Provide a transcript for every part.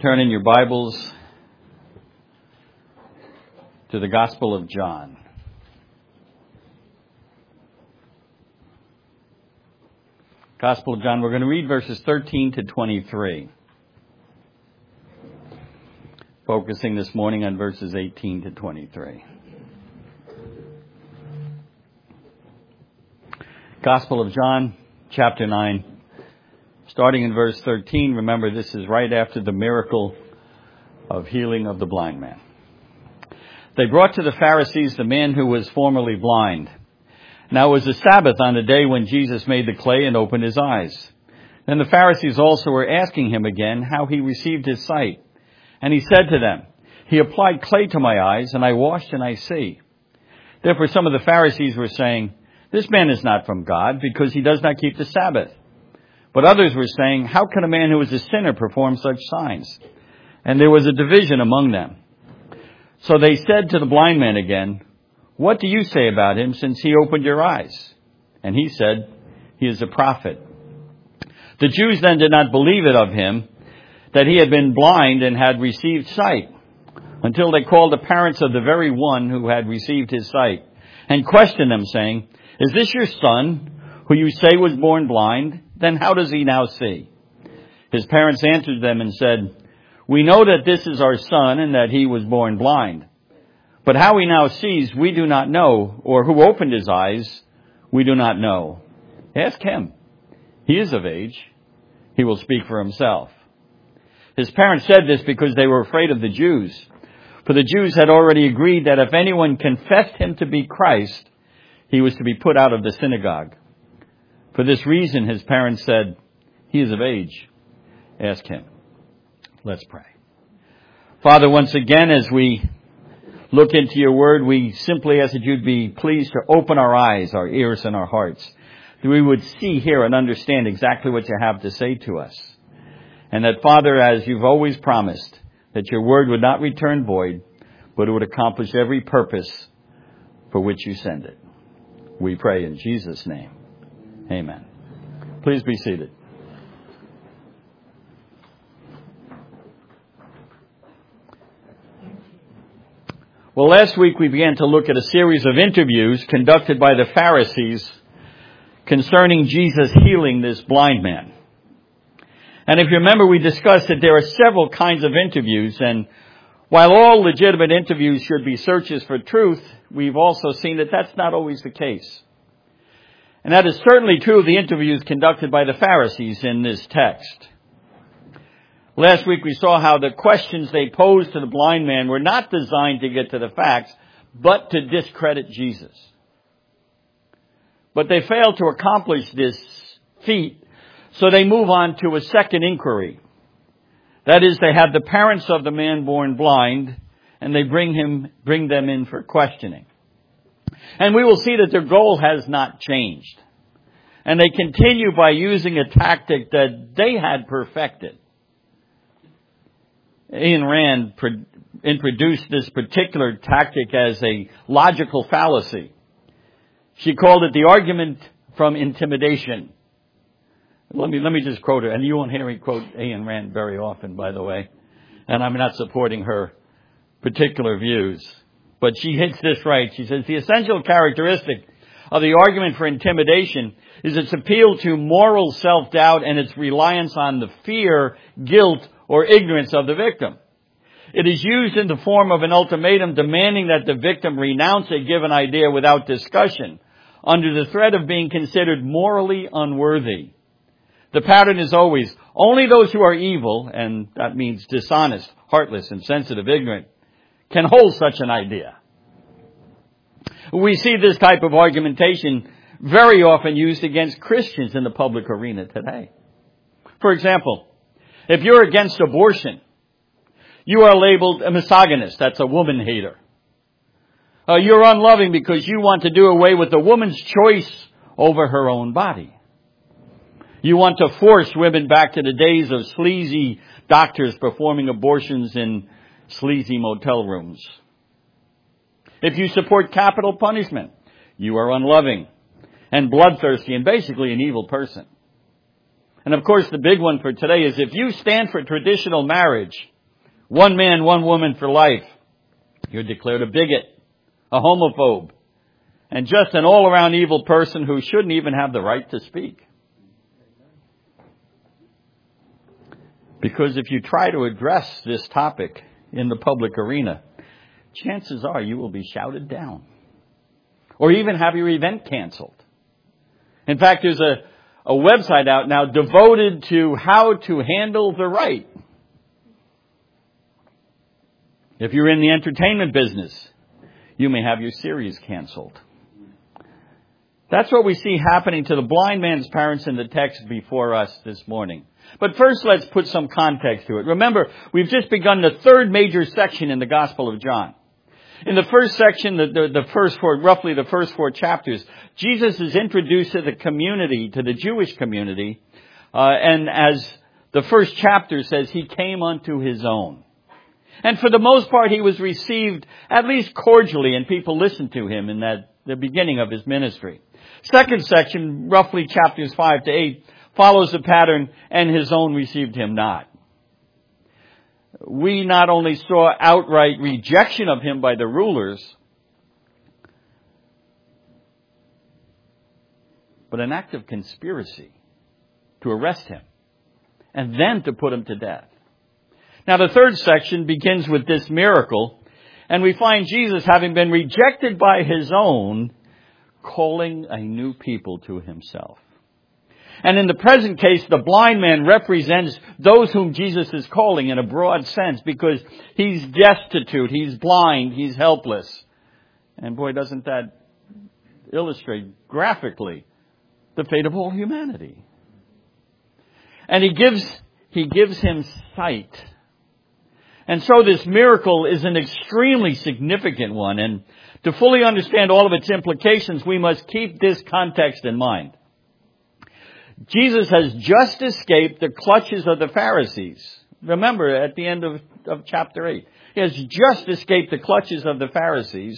Turn in your Bibles to the Gospel of John. Gospel of John, we're going to read verses 13 to 23. Focusing this morning on verses 18 to 23. Gospel of John, chapter 9. Starting in verse 13, remember this is right after the miracle of healing of the blind man. They brought to the Pharisees the man who was formerly blind. Now it was the Sabbath on the day when Jesus made the clay and opened his eyes. Then the Pharisees also were asking him again how he received his sight. And he said to them, "He applied clay to my eyes, and I washed and I see." Therefore some of the Pharisees were saying, "This man is not from God, because he does not keep the Sabbath." But others were saying, "How can a man who is a sinner perform such signs?" And there was a division among them. So they said to the blind man again, "What do you say about him since he opened your eyes?" And he said, "He is a prophet." The Jews then did not believe it of him that he had been blind and had received sight, until they called the parents of the very one who had received his sight and questioned them, saying, "Is this your son, who you say was born blind? Then how does he now see?" His parents answered them and said, "We know that this is our son and that he was born blind. But how he now sees, we do not know, or who opened his eyes, we do not know. Ask him. He is of age. He will speak for himself." His parents said this because they were afraid of the Jews. For the Jews had already agreed that if anyone confessed him to be Christ, he was to be put out of the synagogue. For this reason, his parents said, "He is of age. Ask him." Let's pray. Father, once again, as we look into your word, we simply ask that you'd be pleased to open our eyes, our ears, and our hearts, that we would see, hear, and understand exactly what you have to say to us. And that, Father, as you've always promised, that your word would not return void, but it would accomplish every purpose for which you send it. We pray in Jesus' name. Amen. Please be seated. Well, last week we began to look at a series of interviews conducted by the Pharisees concerning Jesus healing this blind man. And if you remember, we discussed that there are several kinds of interviews, and while all legitimate interviews should be searches for truth, we've also seen that that's not always the case. And that is certainly true of the interviews conducted by the Pharisees in this text. Last week we saw how the questions they posed to the blind man were not designed to get to the facts, but to discredit Jesus. But they failed to accomplish this feat, so they move on to a second inquiry. That is, they have the parents of the man born blind, and they bring them in for questioning. And we will see that their goal has not changed. And they continue by using a tactic that they had perfected. Ayn Rand introduced this particular tactic as a logical fallacy. She called it the argument from intimidation. Let me just quote her, and you won't hear me quote Ayn Rand very often, by the way. And I'm not supporting her particular views. But she hits this right. She says, "The essential characteristic of the argument for intimidation is its appeal to moral self-doubt and its reliance on the fear, guilt, or ignorance of the victim. It is used in the form of an ultimatum demanding that the victim renounce a given idea without discussion, under the threat of being considered morally unworthy. The pattern is always, only those who are evil, and that means dishonest, heartless, insensitive, ignorant, can hold such an idea." We see this type of argumentation very often used against Christians in the public arena today. For example, if you're against abortion, you are labeled a misogynist. That's a woman hater. You're unloving because you want to do away with the woman's choice over her own body. You want to force women back to the days of sleazy doctors performing abortions in sleazy motel rooms. If you support capital punishment, you are unloving and bloodthirsty and basically an evil person. And of course, the big one for today is if you stand for traditional marriage, One man, one woman for life. You're declared a bigot, a homophobe, and just an all-around evil person who shouldn't even have the right to speak. Because if you try to address this topic in the public arena, chances are you will be shouted down or even have your event canceled. In fact, there's a website out now devoted to how to handle the right. If you're in the entertainment business, you may have your series canceled. That's what we see happening to the blind man's parents in the text before us this morning. But first, let's put some context to it. Remember, we've just begun the third major section in the Gospel of John. In the first section, roughly the first four chapters, Jesus is introduced to the community, to the Jewish community, and as the first chapter says, he came unto his own. And for the most part, he was received at least cordially, and people listened to him in the beginning of his ministry. Second section, roughly chapters 5 to 8, follows the pattern, and his own received him not. We not only saw outright rejection of him by the rulers, but an act of conspiracy to arrest him and then to put him to death. Now, the third section begins with this miracle, and we find Jesus, having been rejected by his own, calling a new people to himself. And in the present case, the blind man represents those whom Jesus is calling in a broad sense, because he's destitute, he's blind, he's helpless. And boy, doesn't that illustrate graphically the fate of all humanity. And he gives him sight. And so this miracle is an extremely significant one. And to fully understand all of its implications, we must keep this context in mind. Jesus has just escaped the clutches of the Pharisees. Remember, at the end of chapter 8, he has just escaped the clutches of the Pharisees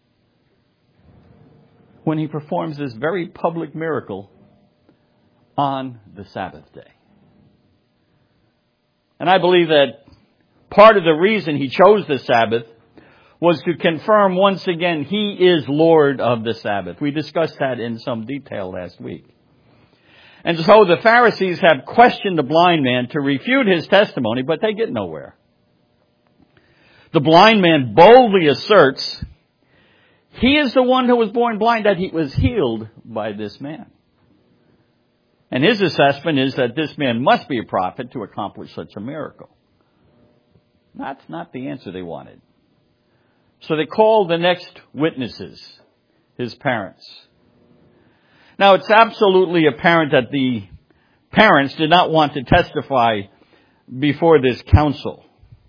when he performs this very public miracle on the Sabbath day. And I believe that part of the reason he chose the Sabbath was to confirm once again he is Lord of the Sabbath. We discussed that in some detail last week. And so the Pharisees have questioned the blind man to refute his testimony, but they get nowhere. The blind man boldly asserts he is the one who was born blind, that he was healed by this man. And his assessment is that this man must be a prophet to accomplish such a miracle. That's not the answer they wanted. So they called the next witnesses, his parents. Now, it's absolutely apparent that the parents did not want to testify before this council.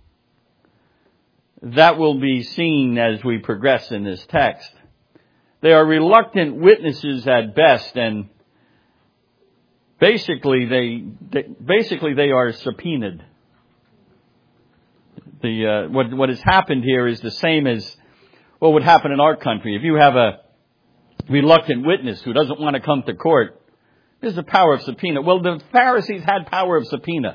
That will be seen as we progress in this text. They are reluctant witnesses at best, and basically they are subpoenaed. What has happened here is the same as what would happen in our country. If you have a reluctant witness who doesn't want to come to court, there's the power of subpoena. Well, the Pharisees had power of subpoena.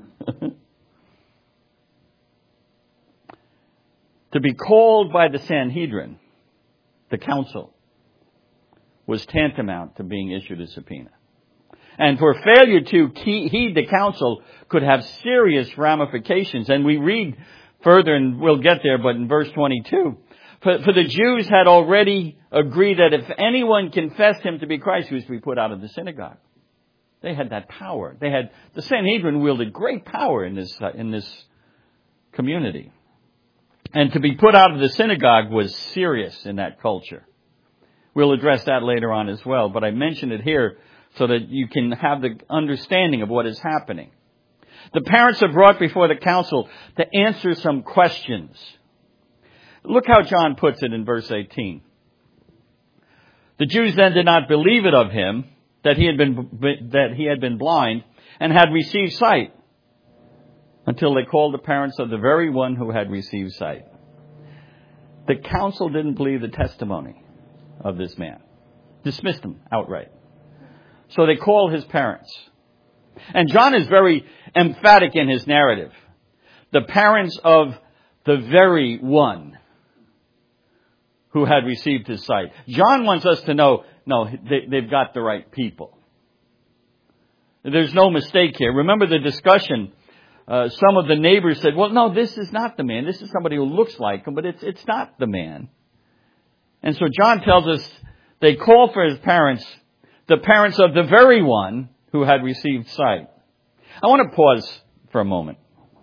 To be called by the Sanhedrin, the council, was tantamount to being issued a subpoena. And for failure to heed the counsel could have serious ramifications. And we read further, and we'll get there, but in verse 22, for the Jews had already agreed that if anyone confessed him to be Christ, he was to be put out of the synagogue. They had that power. The Sanhedrin wielded great power in this community. And to be put out of the synagogue was serious in that culture. We'll address that later on as well, but I mention it here so that you can have the understanding of what is happening. The parents are brought before the council to answer some questions. Look how John puts it in verse 18. The Jews then did not believe it of him that he had been blind and had received sight, until they called the parents of the very one who had received sight. The council didn't believe the testimony of this man. Dismissed him outright. So they called his parents. And John is very emphatic in his narrative. the parents of the very one who had received his sight. John wants us to know, no, they've got the right people. There's no mistake here. Remember the discussion. Some of the neighbors said, well, no, this is not the man. This is somebody who looks like him, but it's not the man. And so John tells us they call for his parents, the parents of the very one who had received sight. I want to pause for a moment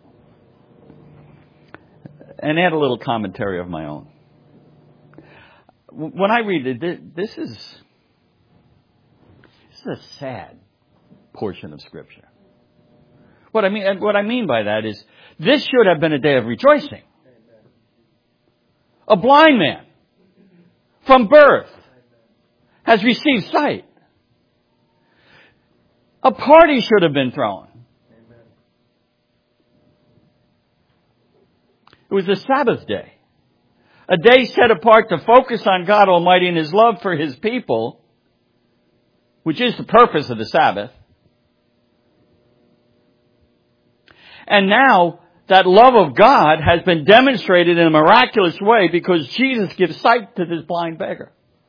and add a little commentary of my own. When I read it, this is a sad portion of Scripture. What I mean by that is, this should have been a day of rejoicing. A blind man, from birth, has received sight. A party should have been thrown. It was the Sabbath day. A day set apart to focus on God Almighty and His love for His people, which is the purpose of the Sabbath. And now, that love of God has been demonstrated in a miraculous way because Jesus gives sight to this blind beggar.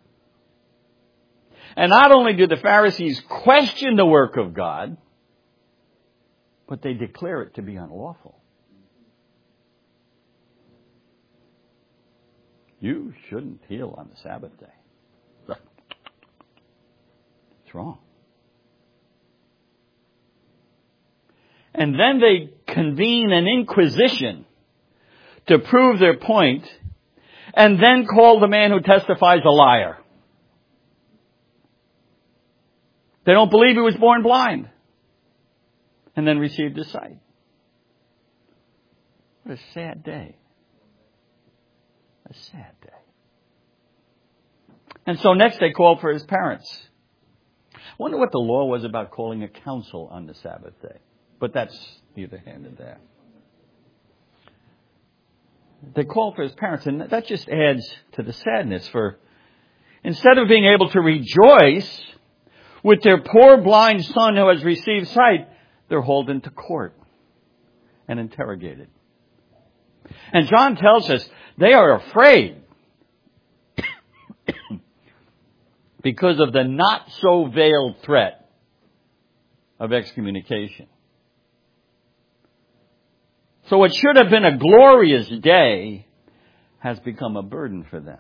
And not only do the Pharisees question the work of God, but they declare it to be unlawful. You shouldn't heal on the Sabbath day. It's wrong. And then they convene an inquisition to prove their point, and then call the man who testifies a liar. They don't believe he was born blind, and then received his sight. What a sad day. A sad day. And so next they called for his parents. I wonder what the law was about calling a council on the Sabbath day. But that's neither here nor there. They called for his parents, and that just adds to the sadness. For instead of being able to rejoice with their poor blind son who has received sight, they're hauled into court and interrogated. And John tells us they are afraid because of the not so veiled threat of excommunication. So what should have been a glorious day has become a burden for them.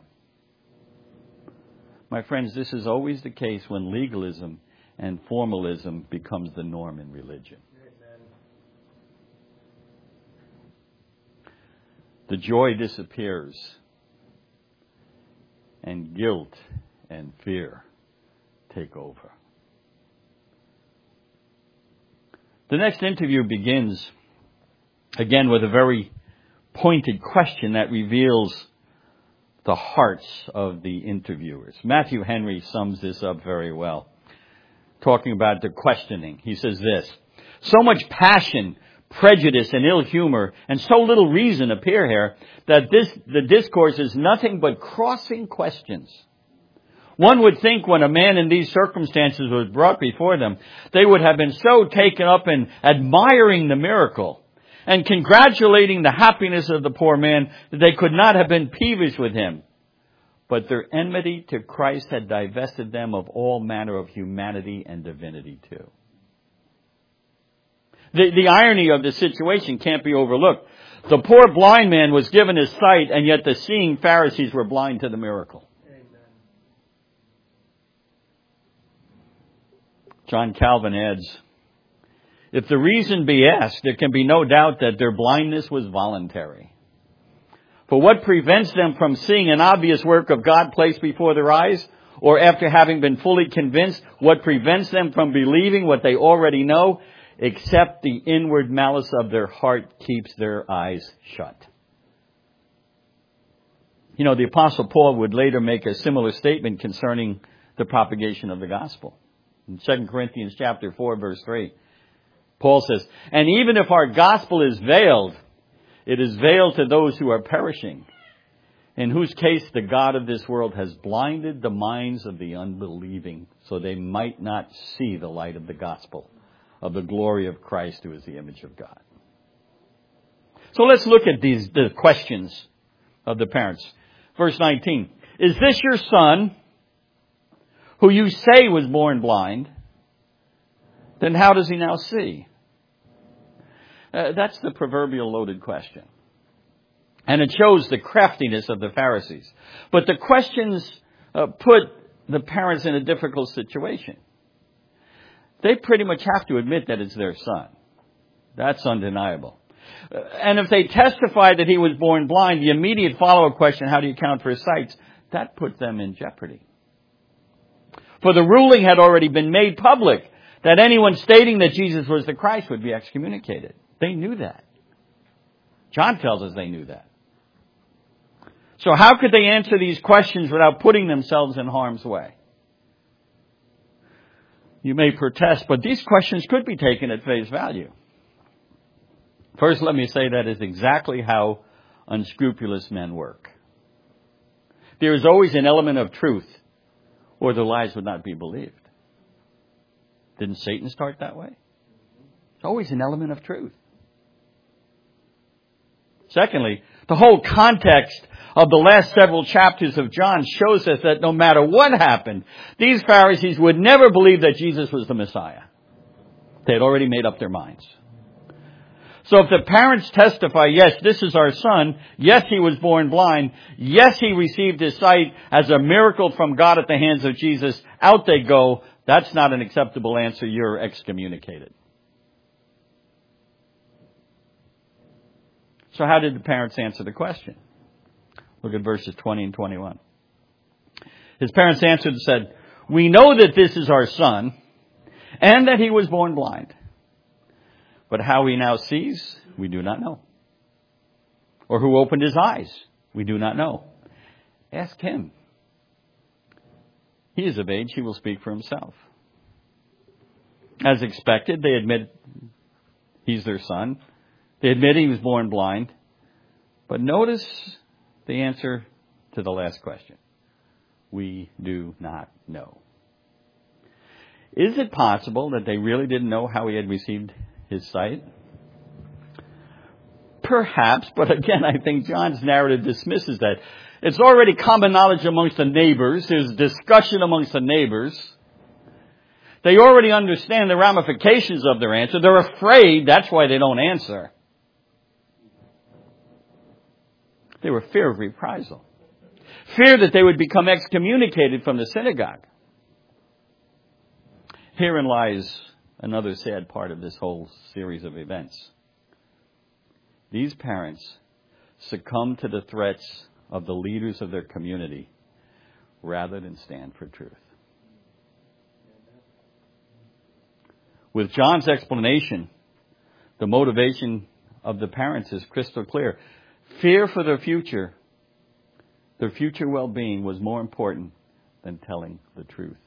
My friends, this is always the case when legalism and formalism becomes the norm in religion. The joy disappears, and guilt and fear take over. The next interview begins again with a very pointed question that reveals the hearts of the interviewers. Matthew Henry sums this up very well, talking about the questioning. He says this: so much passion, prejudice, and ill humor, and so little reason appear here that the discourse is nothing but crossing questions. One would think when a man in these circumstances was brought before them, they would have been so taken up in admiring the miracle and congratulating the happiness of the poor man that they could not have been peevish with him. But their enmity to Christ had divested them of all manner of humanity and divinity too. The irony of the situation can't be overlooked. The poor blind man was given his sight, and yet the seeing Pharisees were blind to the miracle. Amen. John Calvin adds, if the reason be asked, there can be no doubt that their blindness was voluntary. For what prevents them from seeing an obvious work of God placed before their eyes? Or after having been fully convinced, what prevents them from believing what they already know? Except the inward malice of their heart keeps their eyes shut. You know, the Apostle Paul would later make a similar statement concerning the propagation of the gospel. In 2 Corinthians chapter 4, verse 3, Paul says, and even if our gospel is veiled, it is veiled to those who are perishing, in whose case the God of this world has blinded the minds of the unbelieving, so they might not see the light of the gospel of the glory of Christ, who is the image of God. So let's look at the questions of the parents. Verse 19. Is this your son, who you say was born blind? Then how does he now see? That's the proverbial loaded question. And it shows the craftiness of the Pharisees. But the questions put the parents in a difficult situation. They pretty much have to admit that it's their son. That's undeniable. And if they testify that he was born blind, the immediate follow-up question, how do you account for his sight? That put them in jeopardy. For the ruling had already been made public that anyone stating that Jesus was the Christ would be excommunicated. They knew that. John tells us they knew that. So how could they answer these questions without putting themselves in harm's way? You may protest, but these questions could be taken at face value. First, let me say that is exactly how unscrupulous men work. There is always an element of truth, or the lies would not be believed. Didn't Satan start that way? There's always an element of truth. Secondly, the whole context of the last several chapters of John shows us that no matter what happened, these Pharisees would never believe that Jesus was the Messiah. They had already made up their minds. So if the parents testify, yes, this is our son, yes, he was born blind, yes, he received his sight as a miracle from God at the hands of Jesus, out they go, that's not an acceptable answer, you're excommunicated. So how did the parents answer the question? Look at verses 20 and 21. His parents answered and said, we know that this is our son, and that he was born blind. But how he now sees, we do not know. Or who opened his eyes, we do not know. Ask him. He is of age, he will speak for himself. As expected, they admit he's their son. They admit he was born blind. But notice the answer to the last question. We do not know. Is it possible that they really didn't know how he had received his sight? Perhaps, but again, I think John's narrative dismisses that. It's already common knowledge amongst the neighbors. There's discussion amongst the neighbors. They already understand the ramifications of their answer. They're afraid. That's why they don't answer. They were fear of reprisal. Fear that they would become excommunicated from the synagogue. Herein lies another sad part of this whole series of events. These parents succumb to the threats of the leaders of their community rather than stand for truth. With John's explanation, the motivation of the parents is crystal clear. Fear for their future well-being was more important than telling the truth.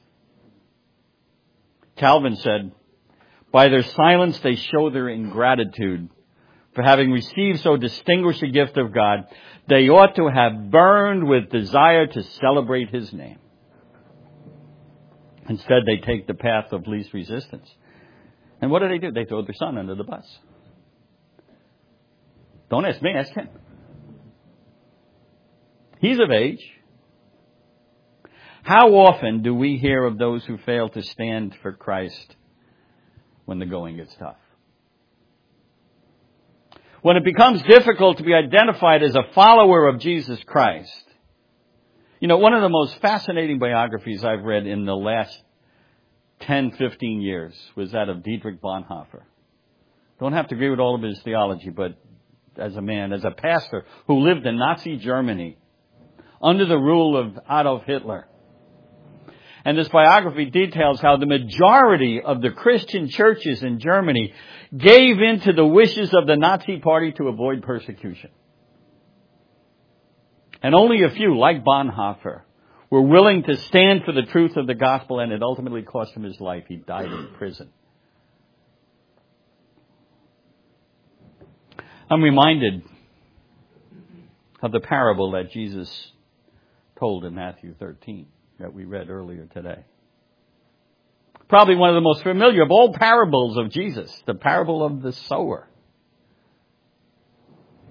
Calvin said, by their silence they show their ingratitude for having received so distinguished a gift of God. They ought to have burned with desire to celebrate his name. Instead, they take the path of least resistance. And what do? They throw their son under the bus. Don't ask me, ask him. He's of age. How often do we hear of those who fail to stand for Christ when the going gets tough? When it becomes difficult to be identified as a follower of Jesus Christ. You know, one of the most fascinating biographies I've read in the last 10, 15 years was that of Dietrich Bonhoeffer. Don't have to agree with all of his theology, but as a man, as a pastor who lived in Nazi Germany under the rule of Adolf Hitler. And this biography details how the majority of the Christian churches in Germany gave in to the wishes of the Nazi Party to avoid persecution. And only a few, like Bonhoeffer, were willing to stand for the truth of the gospel, and it ultimately cost him his life. He died in prison. I'm reminded of the parable that Jesus told in Matthew 13 that we read earlier today. Probably one of the most familiar of all parables of Jesus, the parable of the sower.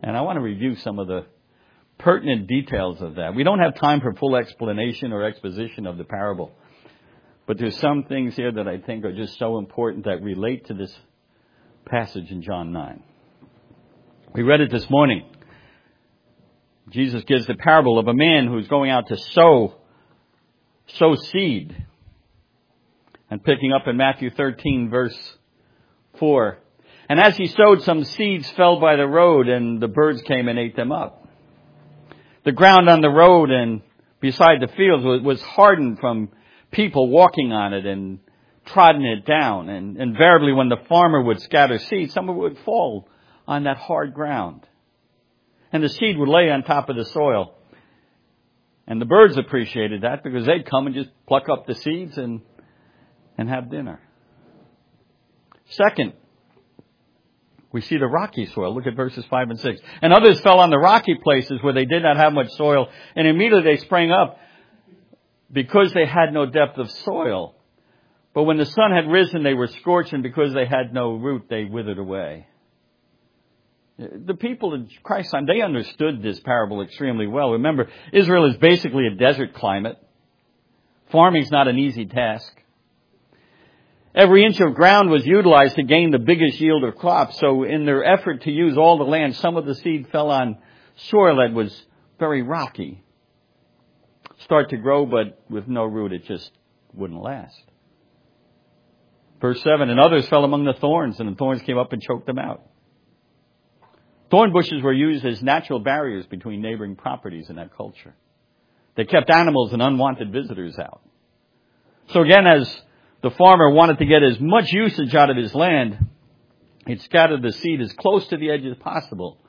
And I want to review some of the pertinent details of that. We don't have time for full explanation or exposition of the parable. But there's some things here that I think are just so important that relate to this passage in John 9. We read it this morning. Jesus gives the parable of a man who's going out to sow seed. And picking up in Matthew 13, verse 4. And as he sowed, some seeds fell by the road, and the birds came and ate them up. The ground on the road and beside the fields was hardened from people walking on it and trodden it down. And invariably, when the farmer would scatter seed, some of it would fall on that hard ground. And the seed would lay on top of the soil. And the birds appreciated that because they'd come and just pluck up the seeds and have dinner. Second, we see the rocky soil. Look at verses 5 and 6. And others fell on the rocky places where they did not have much soil, and immediately they sprang up because they had no depth of soil. But when the sun had risen, they were scorched, and because they had no root, they withered away. The people in Christ's time, they understood this parable extremely well. Remember, Israel is basically a desert climate. Farming's not an easy task. Every inch of ground was utilized to gain the biggest yield of crops. So in their effort to use all the land, some of the seed fell on soil that was very rocky. Start to grow, but with no root, it just wouldn't last. Verse 7, and others fell among the thorns, and the thorns came up and choked them out. Thorn bushes were used as natural barriers between neighboring properties in that culture. They kept animals and unwanted visitors out. So again, as the farmer wanted to get as much usage out of his land, he'd scattered the seed as close to the edge as possible.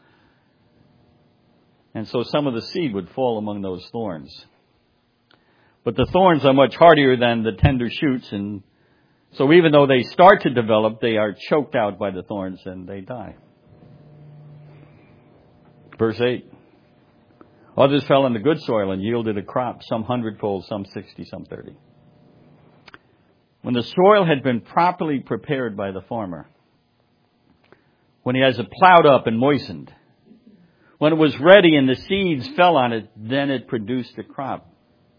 And so some of the seed would fall among those thorns. But the thorns are much hardier than the tender shoots, and so even though they start to develop, they are choked out by the thorns and they die. Verse 8. Others fell in the good soil and yielded a crop, some 100-fold, some 60, some 30. When the soil had been properly prepared by the farmer, when he has it plowed up and moistened, when it was ready and the seeds fell on it, then it produced a crop.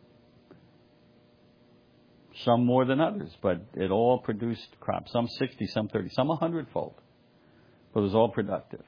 Some more than others, but it all produced crops. Some 60, some 30, some 100-fold. But it was all productive.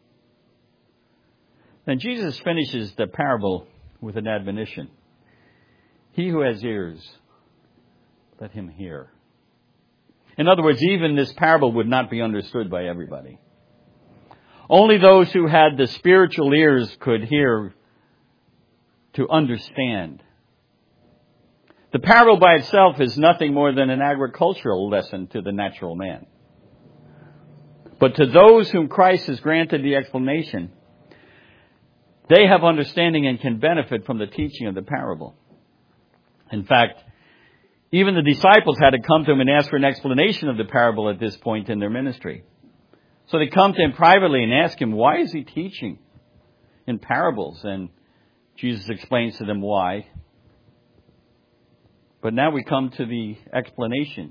Then Jesus finishes the parable with an admonition. He who has ears, let him hear. In other words, even this parable would not be understood by everybody. Only those who had the spiritual ears could hear to understand. The parable by itself is nothing more than an agricultural lesson to the natural man. But to those whom Christ has granted the explanation, they have understanding and can benefit from the teaching of the parable. In fact, even the disciples had to come to him and ask for an explanation of the parable at this point in their ministry. So they come to him privately and ask him, why is he teaching in parables? And Jesus explains to them why. But now we come to the explanation.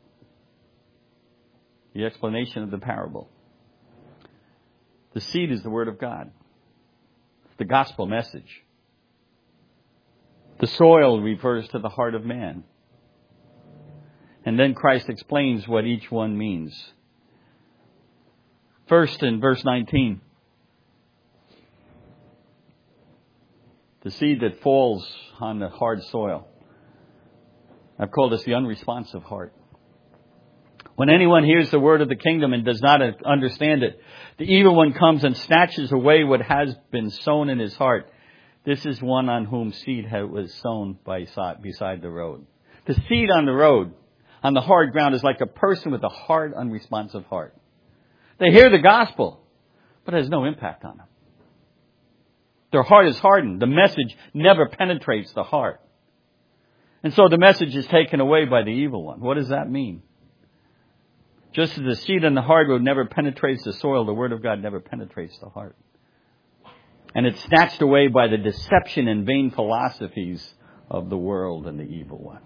The explanation of the parable. The seed is the Word of God. It's the gospel message. The soil refers to the heart of man. And then Christ explains what each one means. First, in verse 19, the seed that falls on the hard soil. I've called this the unresponsive heart. When anyone hears the word of the kingdom and does not understand it, the evil one comes and snatches away what has been sown in his heart. This is one on whom seed was sown beside the road. The seed on the road, on the hard ground, is like a person with a hard, unresponsive heart. They hear the gospel, but it has no impact on them. Their heart is hardened. The message never penetrates the heart. And so the message is taken away by the evil one. What does that mean? Just as the seed on the hard road never penetrates the soil, the Word of God never penetrates the heart. And it's snatched away by the deception and vain philosophies of the world and the evil one.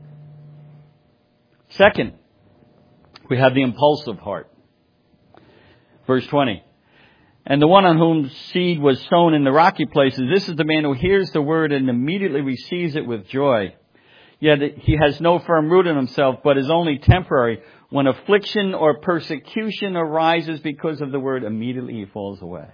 Second, we have the impulsive heart. Verse 20. And the one on whom seed was sown in the rocky places, this is the man who hears the word and immediately receives it with joy. Yet he has no firm root in himself, but is only temporary. When affliction or persecution arises because of the word, immediately he falls away.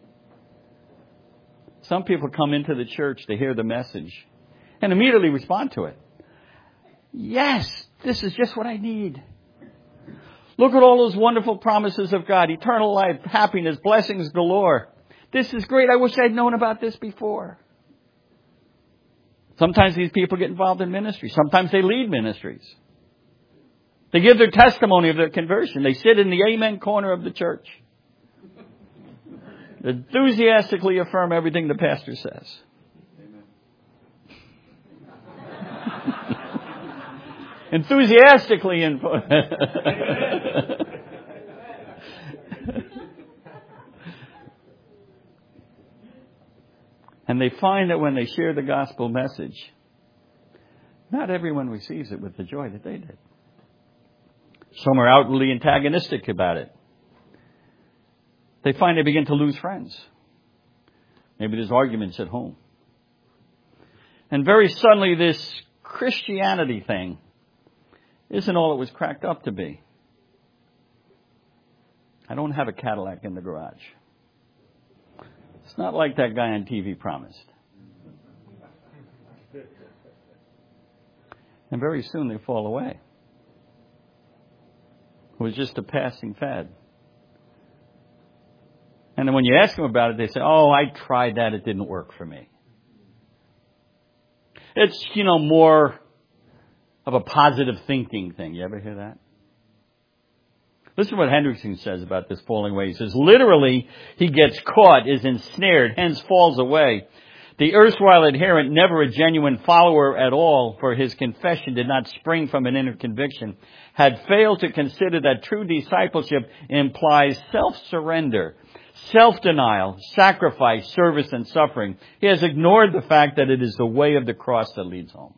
Some people come into the church to hear the message and immediately respond to it. Yes, this is just what I need. Look at all those wonderful promises of God. Eternal life, happiness, blessings galore. This is great. I wish I'd known about this before. Sometimes these people get involved in ministry. Sometimes they lead ministries. They give their testimony of their conversion. They sit in the amen corner of the church. Enthusiastically affirm everything the pastor says. Enthusiastically And they find that when they share the gospel message, not everyone receives it with the joy that they did. Some are outwardly antagonistic about it. They find they begin to lose friends. Maybe there's arguments at home. And very suddenly this Christianity thing isn't all it was cracked up to be. I don't have a Cadillac in the garage. It's not like that guy on TV promised. And very soon they fall away. It was just a passing fad. And then when you ask them about it, they say, oh, I tried that. It didn't work for me. It's, more of a positive thinking thing. You ever hear that? Listen to what Hendrickson says about this falling away. He says, literally, he gets caught, is ensnared, hence falls away. The erstwhile adherent, never a genuine follower at all, for his confession did not spring from an inner conviction, had failed to consider that true discipleship implies self-surrender, self-denial, sacrifice, service, and suffering. He has ignored the fact that it is the way of the cross that leads home.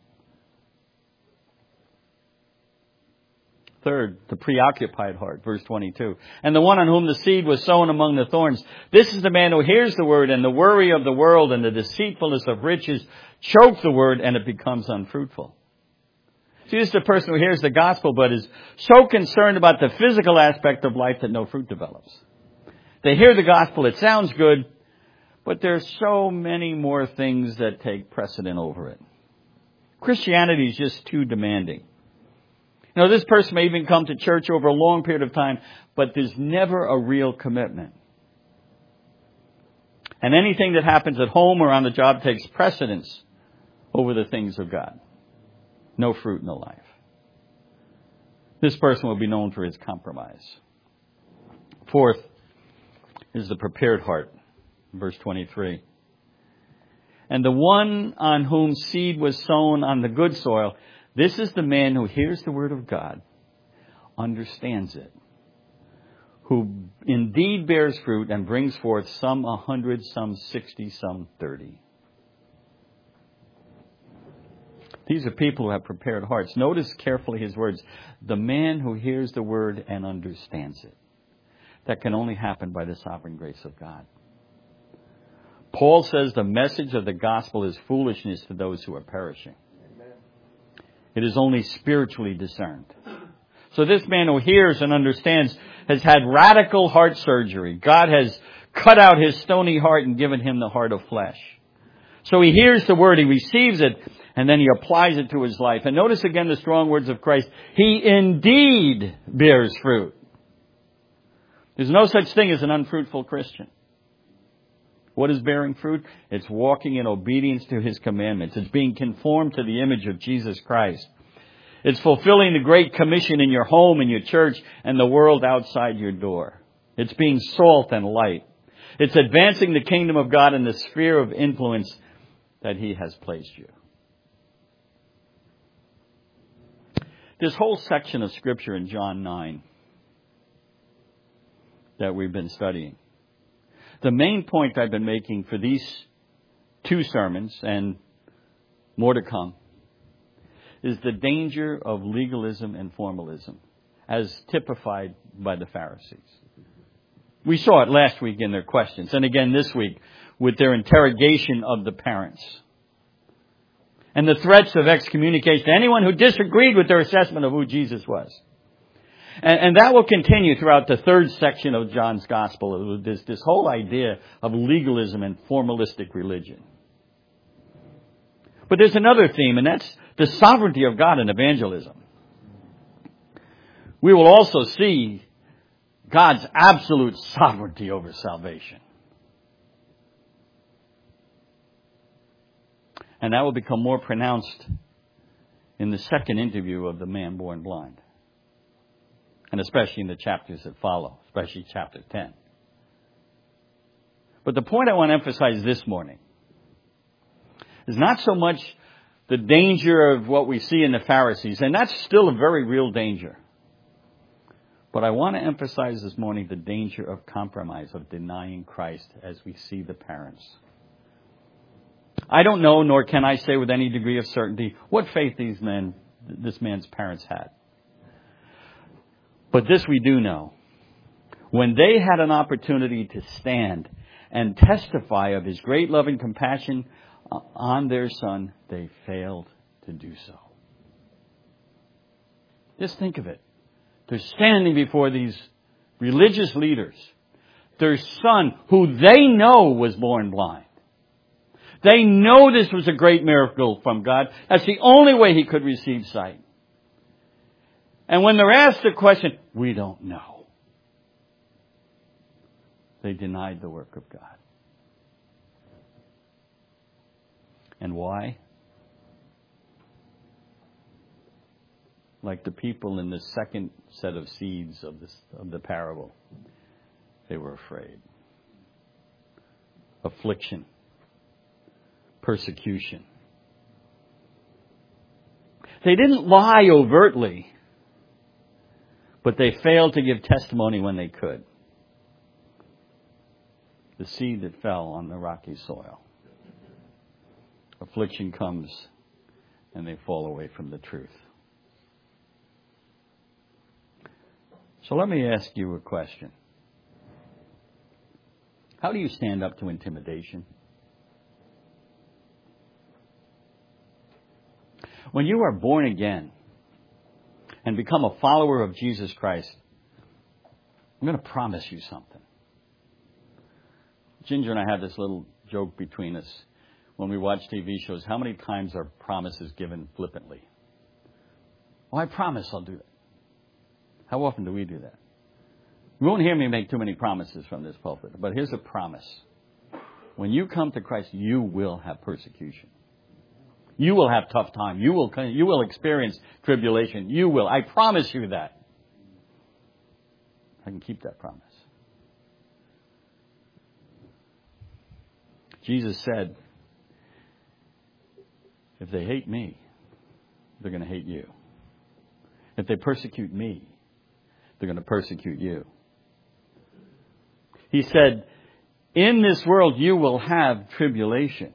Third, the preoccupied heart, verse 22. And the one on whom the seed was sown among the thorns. This is the man who hears the word, and the worry of the world and the deceitfulness of riches choke the word, and it becomes unfruitful. See, this is the person who hears the gospel, but is so concerned about the physical aspect of life that no fruit develops. They hear the gospel, it sounds good, but there's so many more things that take precedent over it. Christianity is just too demanding. This person may even come to church over a long period of time, but there's never a real commitment. And anything that happens at home or on the job takes precedence over the things of God. No fruit in the life. This person will be known for his compromise. Fourth is the prepared heart, verse 23. And the one on whom seed was sown on the good soil, this is the man who hears the word of God, understands it, who indeed bears fruit and brings forth some 100, some 60, some 30. These are people who have prepared hearts. Notice carefully his words. The man who hears the word and understands it. That can only happen by the sovereign grace of God. Paul says the message of the gospel is foolishness to those who are perishing. It is only spiritually discerned. So this man who hears and understands has had radical heart surgery. God has cut out his stony heart and given him the heart of flesh. So he hears the word, he receives it, and then he applies it to his life. And notice again the strong words of Christ. He indeed bears fruit. There's no such thing as an unfruitful Christian. What is bearing fruit? It's walking in obedience to his commandments. It's being conformed to the image of Jesus Christ. It's fulfilling the Great Commission in your home, in your church, and the world outside your door. It's being salt and light. It's advancing the kingdom of God in the sphere of influence that he has placed you. This whole section of Scripture in John 9 that we've been studying, the main point I've been making for these two sermons and more to come is the danger of legalism and formalism as typified by the Pharisees. We saw it last week in their questions, and again this week with their interrogation of the parents. And the threats of excommunication to anyone who disagreed with their assessment of who Jesus was. And that will continue throughout the third section of John's Gospel, this whole idea of legalism and formalistic religion. But there's another theme, and that's the sovereignty of God in evangelism. We will also see God's absolute sovereignty over salvation. And that will become more pronounced in the second interview of the man born blind. And especially in the chapters that follow, especially chapter 10. But the point I want to emphasize this morning is not so much the danger of what we see in the Pharisees, and that's still a very real danger. But I want to emphasize this morning the danger of compromise, of denying Christ as we see the parents. I don't know, nor can I say with any degree of certainty, what faith this man's parents had. But this we do know. When they had an opportunity to stand and testify of His great love and compassion on their son, they failed to do so. Just think of it. They're standing before these religious leaders. Their son, who they know was born blind. They know this was a great miracle from God. That's the only way he could receive sight. And when they're asked the question, we don't know. They denied the work of God. And why? Like the people in the second set of seeds of the parable, they were afraid. Affliction. Persecution. They didn't lie overtly, but they failed to give testimony when they could. The seed that fell on the rocky soil. Affliction comes and they fall away from the truth. So let me ask you a question. How do you stand up to intimidation? When you are born again and become a follower of Jesus Christ, I'm going to promise you something. Ginger and I had this little joke between us when we watch TV shows. How many times are promises given flippantly? Oh, I promise I'll do it. How often do we do that? You won't hear me make too many promises from this pulpit, but here's a promise. When you come to Christ, you will have persecution. You will have tough time. You will experience tribulation. You will. I promise you that. I can keep that promise. Jesus said, if they hate me, they're going to hate you. If they persecute me, they're going to persecute you. He said, in this world you will have tribulation.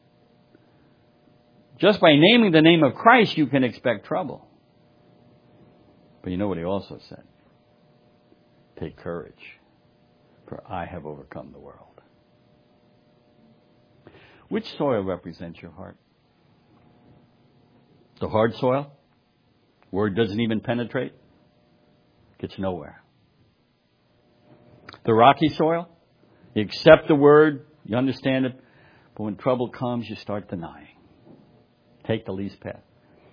Just by naming the name of Christ, you can expect trouble. But you know what he also said? Take courage, for I have overcome the world. Which soil represents your heart? The hard soil? Word doesn't even penetrate? Gets nowhere. The rocky soil? You accept the word, you understand it, but when trouble comes, you start denying. Take the least path.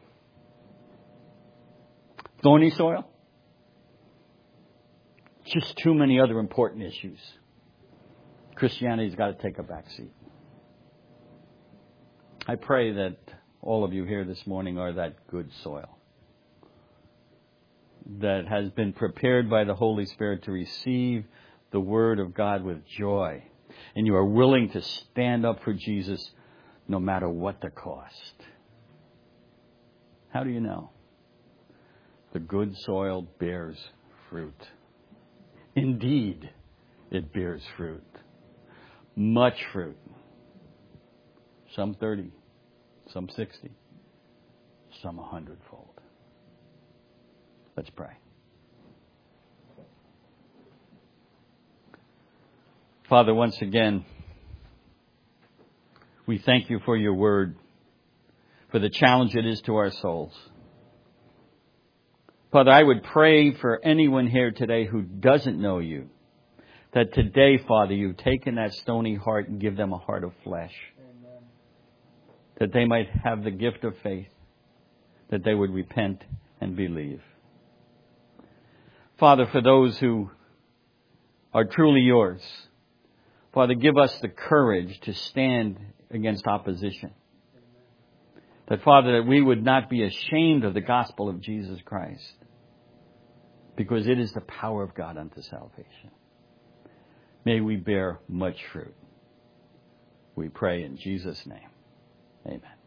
Thorny soil? Just too many other important issues. Christianity's got to take a back seat. I pray that all of you here this morning are that good soil that has been prepared by the Holy Spirit to receive the Word of God with joy. And you are willing to stand up for Jesus no matter what the cost. How do you know? The good soil bears fruit. Indeed, it bears fruit. Much fruit. Some 30, some 60, some 100-fold. Let's pray. Father, once again, we thank you for your word, for the challenge it is to our souls. Father, I would pray for anyone here today who doesn't know you, that today, Father, you've taken that stony heart and give them a heart of flesh. Amen. That they might have the gift of faith, that they would repent and believe. Father, for those who are truly yours, Father, give us the courage to stand against opposition. That, Father, that we would not be ashamed of the gospel of Jesus Christ, because it is the power of God unto salvation. May we bear much fruit. We pray in Jesus' name. Amen.